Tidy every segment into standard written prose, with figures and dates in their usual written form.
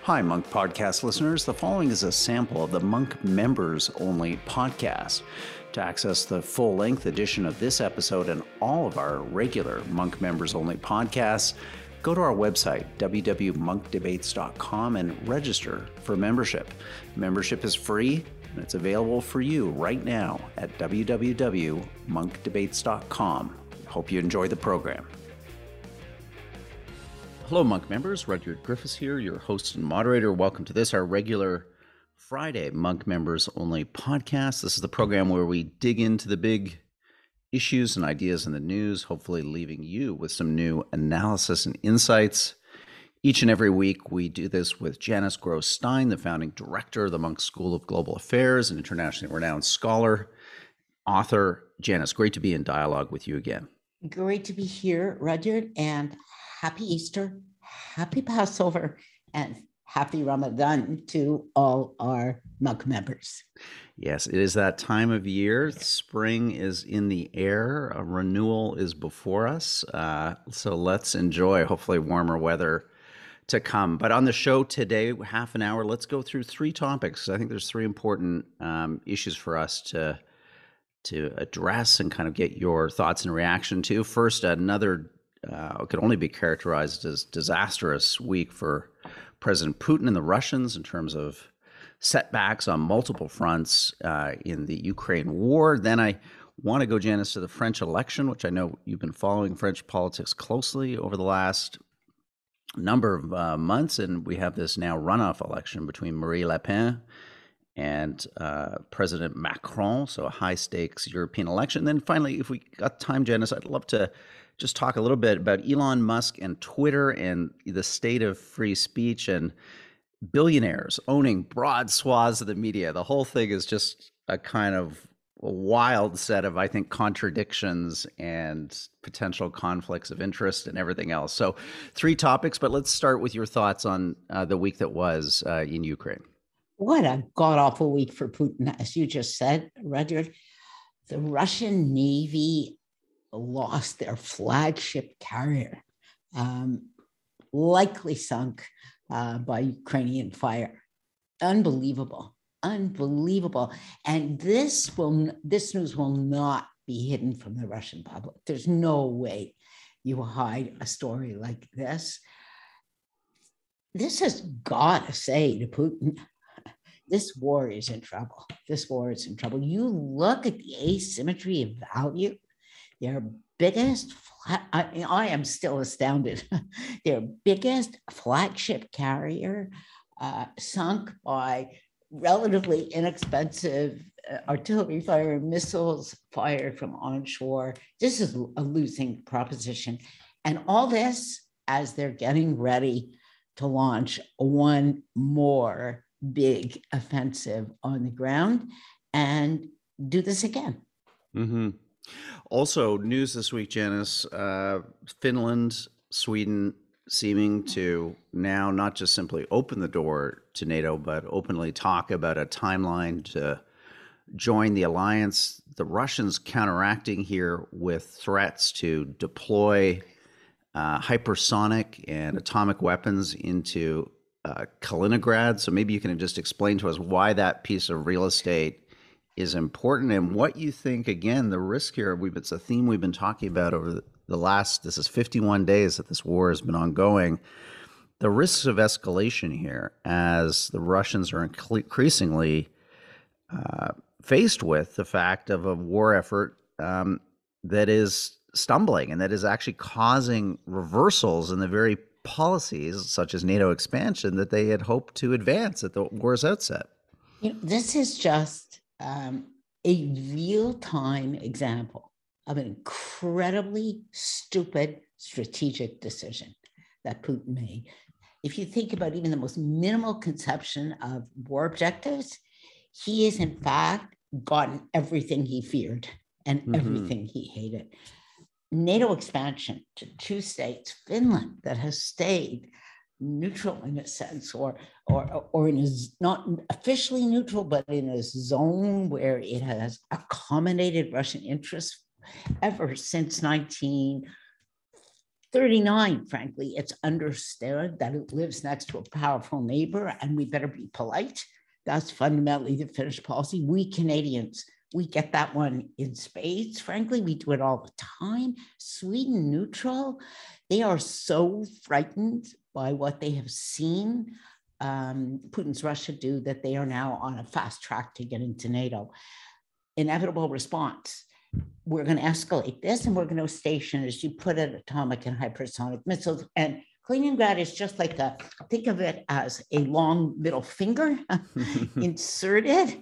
Hi, Monk Podcast listeners. The following is a sample of the Monk Members Only podcast. To access the full-length edition of this episode and all of our regular Monk Members Only podcasts, go to our website, www.monkdebates.com, and register for membership. Membership is free, and it's available for you right now at www.monkdebates.com. Hope you enjoy the program. Hello, Monk members. Rudyard Griffiths here, your host and moderator. Welcome to this, our regular Friday Monk Members Only podcast. This is the program where we dig into the big issues and ideas in the news, hopefully leaving you with some new analysis and insights. Each and every week, we do this with Janice Gross Stein, the founding director of the Munk School of Global Affairs, an internationally renowned scholar, author. Janice, great to be in dialogue with you again. Great to be here, Rudyard, and happy Easter, happy Passover, and happy Ramadan to all our Monk members. Yes, it is that time of year. Spring is in the air. A renewal is before us. So let's enjoy, hopefully, warmer weather to come. But on the show today, half an hour, let's go through three topics. I think there's three important issues for us to address and kind of get your thoughts and reaction to. First, another could only be characterized as disastrous week for President Putin and the Russians in terms of setbacks on multiple fronts in the Ukraine war. Then I want to go, Janice, to the French election, which I know you've been following French politics closely over the last number of months. And we have this now runoff election between Marine Le Pen and President Macron, so a high-stakes European election. And then finally, if we got time, Janice, I'd love to just talk a little bit about Elon Musk and Twitter and the state of free speech and billionaires owning broad swaths of the media. The whole thing is just a kind of a wild set of, I think, contradictions and potential conflicts of interest and everything else. So three topics, but let's start with your thoughts on the week that was in Ukraine. What a god-awful week for Putin, as you just said, Rudyard. The Russian Navy lost their flagship carrier, likely sunk by Ukrainian fire. Unbelievable. And this news will not be hidden from the Russian public. There's no way you hide a story like this. This has got to say to Putin, this war is in trouble. You look at the asymmetry of value. Their biggest, I am still astounded, their biggest flagship carrier sunk by relatively inexpensive artillery fire and missiles fired from onshore. This is a losing proposition. And all this as they're getting ready to launch one more big offensive on the ground and do this again. Mm-hmm. Also, news this week, Janice, Finland, Sweden seeming to now not just simply open the door to NATO, but openly talk about a timeline to join the alliance. The Russians counteracting here with threats to deploy hypersonic and atomic weapons into Kaliningrad. So maybe you can just explain to us why that piece of real estate is important and what you think, again, the risk here, it's a theme we've been talking about over the last, this is 51 days that this war has been ongoing, the risks of escalation here as the Russians are increasingly faced with the fact of a war effort that is stumbling and that is actually causing reversals in the very policies, such as NATO expansion, that they had hoped to advance at the war's outset. This is just a real-time example of an incredibly stupid strategic decision that Putin made. If you think about even the most minimal conception of war objectives, he has in fact gotten everything he feared and everything he hated. NATO expansion to two states, Finland, that has stayed neutral in a sense, or in a, not officially neutral, but in a zone where it has accommodated Russian interests ever since 39, frankly, it's understood that it lives next to a powerful neighbor and we better be polite. That's fundamentally the Finnish policy. We Canadians, we get that one in spades. Frankly, we do it all the time. Sweden neutral, they are so frightened by what they have seen Putin's Russia do that they are now on a fast track to get into NATO. Inevitable response. We're going to escalate this and we're going to station, as you put it, atomic and hypersonic missiles. And Kaliningrad is just like think of it as a long middle finger inserted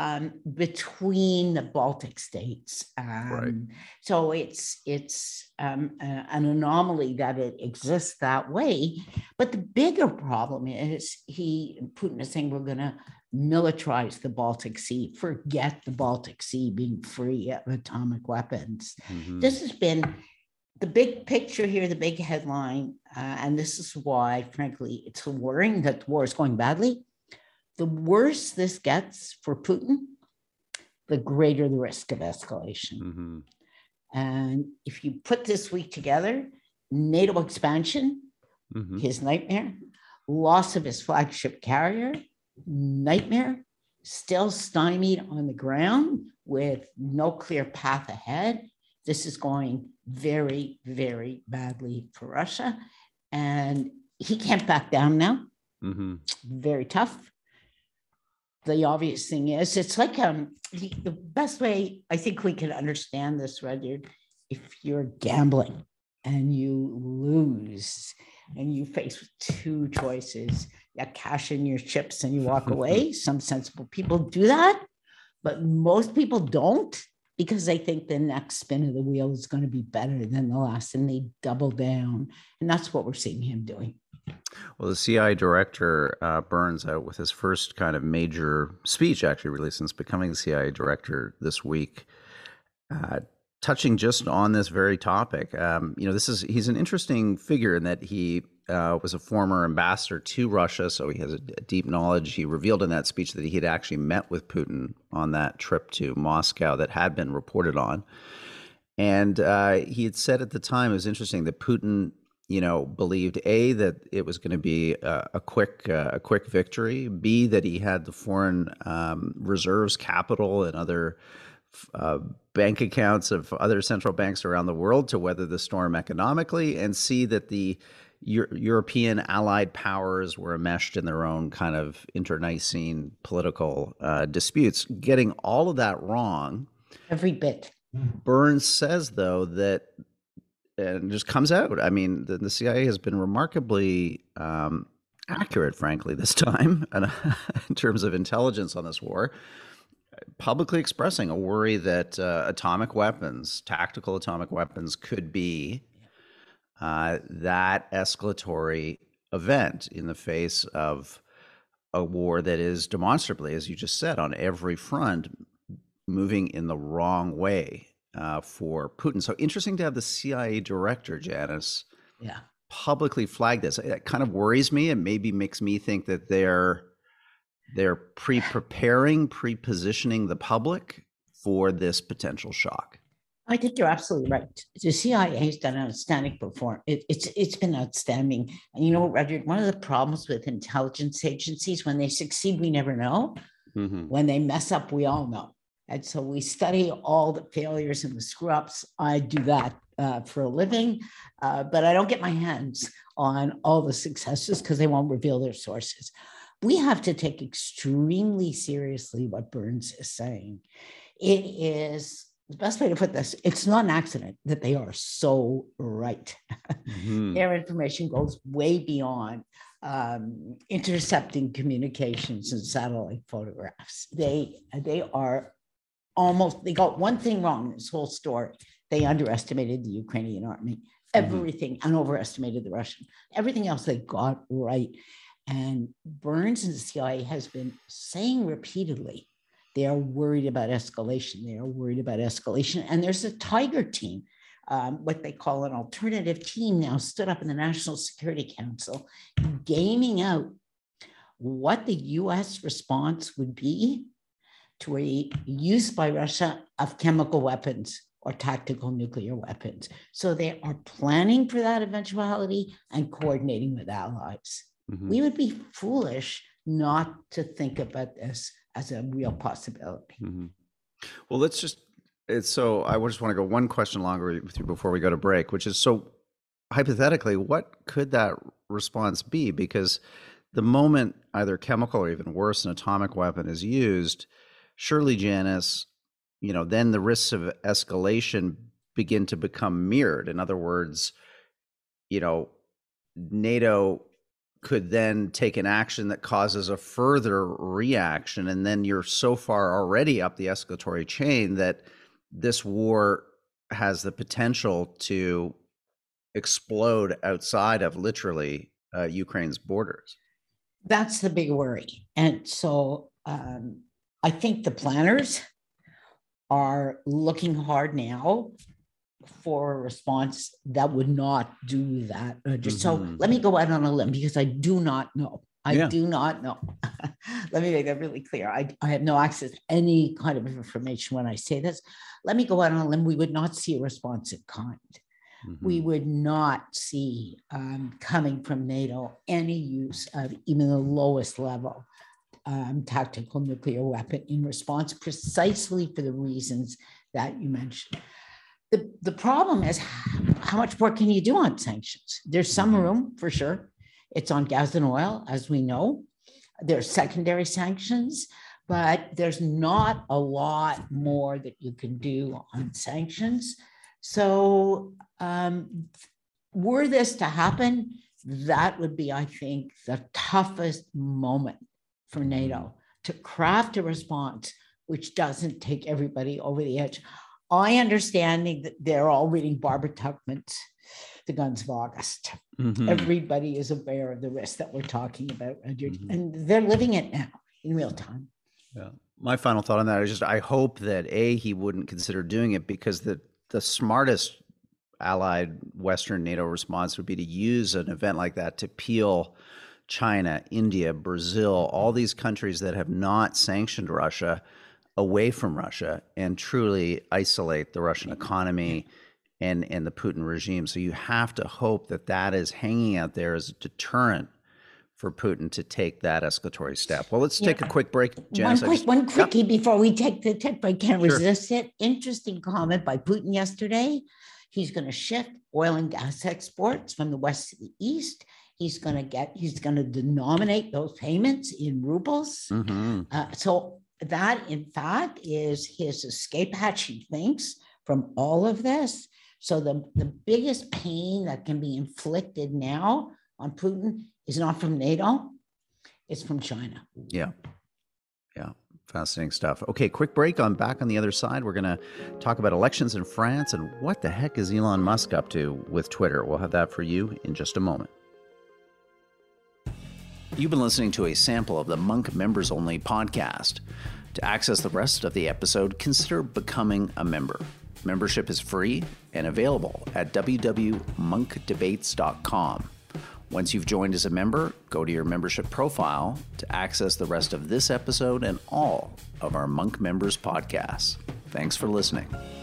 between the Baltic states. Right. So it's an anomaly that it exists that way. But the bigger problem is Putin is saying we're going to militarize the Baltic Sea, forget the Baltic Sea being free of atomic weapons. Mm-hmm. This has been the big picture here, the big headline, and this is why, frankly, it's worrying that the war is going badly. The worse this gets for Putin, the greater the risk of escalation. Mm-hmm. And if you put this week together, NATO expansion, Mm-hmm. his nightmare, loss of his flagship carrier, nightmare, still stymied on the ground with no clear path ahead. This is going very, very badly for Russia. And he can't back down now. Mm-hmm. Very tough. The obvious thing is, it's like the best way I think we can understand this, Rudyard, if you're gambling and you lose and you face two choices, you cash in your chips and you walk away. Some sensible people do that, but most people don't, because they think the next spin of the wheel is going to be better than the last, and they double down. And that's what we're seeing him doing. Well, the CIA director, Burns, out with his first kind of major speech, actually released since becoming the CIA director this week, touching just on this very topic. He's an interesting figure in that he was a former ambassador to Russia, so he has a deep knowledge. He revealed in that speech that he had actually met with Putin on that trip to Moscow that had been reported on. And he had said at the time, it was interesting, that Putin, believed A, that it was going to be a quick victory, B, that he had the foreign reserves, capital, and other bank accounts of other central banks around the world to weather the storm economically, and C, that the European allied powers were enmeshed in their own kind of internecine political disputes. Getting all of that wrong. Every bit. Burns says, though, that, and it just comes out, I mean, the CIA has been remarkably accurate, frankly, this time, in terms of intelligence on this war, publicly expressing a worry that atomic weapons, tactical atomic weapons, could be that escalatory event in the face of a war that is demonstrably, as you just said, on every front, moving in the wrong way for Putin. So interesting to have the CIA director, Janice, publicly flag this. It kind of worries me and maybe makes me think that they're pre-positioning the public for this potential shock. I think you're absolutely right. The CIA has done an outstanding performance. It's been outstanding. And you know, Rudyard, one of the problems with intelligence agencies, when they succeed, we never know. Mm-hmm. When they mess up, we all know. And so we study all the failures and the screw-ups. I do that for a living, but I don't get my hands on all the successes because they won't reveal their sources. We have to take extremely seriously what Burns is saying. It is the best way to put this. It's not an accident that they are so right. Mm-hmm. Their information goes way beyond intercepting communications and satellite photographs. They are almost, they got one thing wrong in this whole story. They underestimated the Ukrainian army, everything, and overestimated the Russian. Everything else they got right. And Burns and the CIA has been saying repeatedly, they are worried about escalation. They are worried about escalation. And there's a Tiger team, what they call an alternative team, now stood up in the National Security Council, gaming out what the US response would be to a use by Russia of chemical weapons or tactical nuclear weapons. So they are planning for that eventuality and coordinating with allies. Mm-hmm. We would be foolish not to think about this as a real possibility. Mm-hmm. Well, I just want to go one question longer with you before we go to break, which is, so hypothetically, what could that response be? Because the moment either chemical or even worse, an atomic weapon is used, surely, Janice, then the risks of escalation begin to become mirrored. In other words, NATO could then take an action that causes a further reaction. And then you're so far already up the escalatory chain that this war has the potential to explode outside of literally Ukraine's borders. That's the big worry. And so I think the planners are looking hard now for a response that would not do that. So let me go out on a limb, because I do not know. I do not know. Let me make that really clear. I have no access to any kind of information when I say this. Let me go out on a limb. We would not see a response in kind. We would not see coming from NATO any use of even the lowest level tactical nuclear weapon in response, precisely for the reasons that you mentioned. The problem is, how much more can you do on sanctions? There's some room, for sure. It's on gas and oil, as we know. There's secondary sanctions, but there's not a lot more that you can do on sanctions. So were this to happen, that would be, I think, the toughest moment for NATO to craft a response which doesn't take everybody over the edge. I understand that they're all reading Barbara Tuchman's The Guns of August. Everybody is aware of the risk that we're talking about, and they're living it now in real time. Yeah. My final thought on that is just, I hope that he wouldn't consider doing it, because the smartest allied Western NATO response would be to use an event like that to peel China, India, Brazil, all these countries that have not sanctioned Russia away from Russia, and truly isolate the Russian economy and the Putin regime. So you have to hope that is hanging out there as a deterrent for Putin to take that escalatory step. Well, let's take a quick break, Janice. One quickie before we take the tech break. Can't resist it. Interesting comment by Putin yesterday. He's going to shift oil and gas exports from the west to the east. He's going to denominate those payments in rubles. So that, in fact, is his escape hatch, he thinks, from all of this. So the biggest pain that can be inflicted now on Putin is not from NATO, it's from China. Yeah. Fascinating stuff. Okay, quick break. Back on the other side. We're going to talk about elections in France and what the heck is Elon Musk up to with Twitter. We'll have that for you in just a moment. You've been listening to a sample of the Monk Members Only podcast. To access the rest of the episode, consider becoming a member. Membership is free and available at www.monkdebates.com. Once you've joined as a member, go to your membership profile to access the rest of this episode and all of our Monk Members podcasts. Thanks for listening.